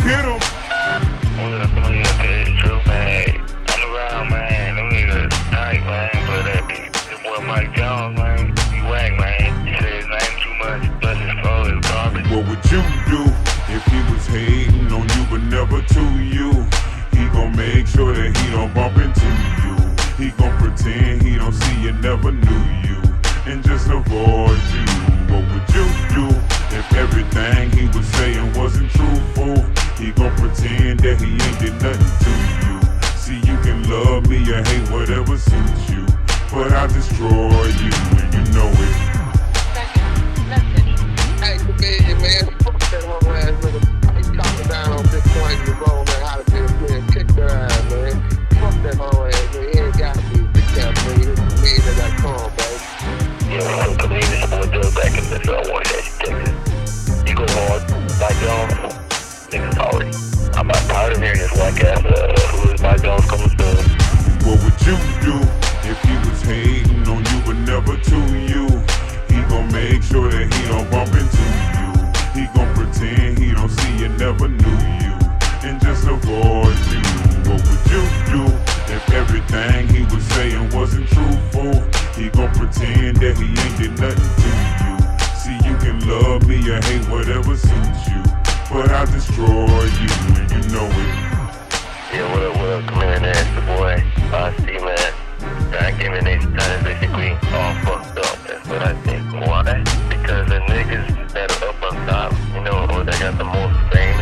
Get 'em. It's true, man. I'm around, man. Them niggas tight, man. But that boy Mike Jones, man, he whack, man. He said his name too much, plus his flow is garbage. What would you do if he was hating on you but never to you? He gon' make sure that he don't bump into you. He gon' pretend he don't see you, never knew you, and just avoid you. What would you do if everything he was saying wasn't truthful? He gon' pretend that he ain't did nothing to you. See, you can love me or hate, whatever suits you, but I'll destroy you and you know it. Hey, man, fuck that whole ass nigga. He talking down on Bitcoin and roll, man, how to be a man, kick their ass, man. Fuck that whole ass, man. He ain't got me, big cat, man. He ain't that calm, baby. Yeah, I'm coming in this boy Doug back in this one that Texas. You go hard, Mike Jones, niggas hard. I'm about tired of hearing this whack ass, who is Mike Jones coming soon. What would you do if he was hating on you but never to you? He gon' make sure that he don't bump into you. He gon' pretend he don't see you, never knew you, and just avoid you. What would you do if everything he was saying wasn't truthful? He gon' pretend that he ain't did nothing to you. See, you can love me or hate, whatever suits you, but I'll destroy you and you know it. Yeah, what up, come in there, it's the boy, see, man. That game in these times basically all fucked up, that's what I think. Why? Because the niggas that are up on top, you know, or they got the most fame,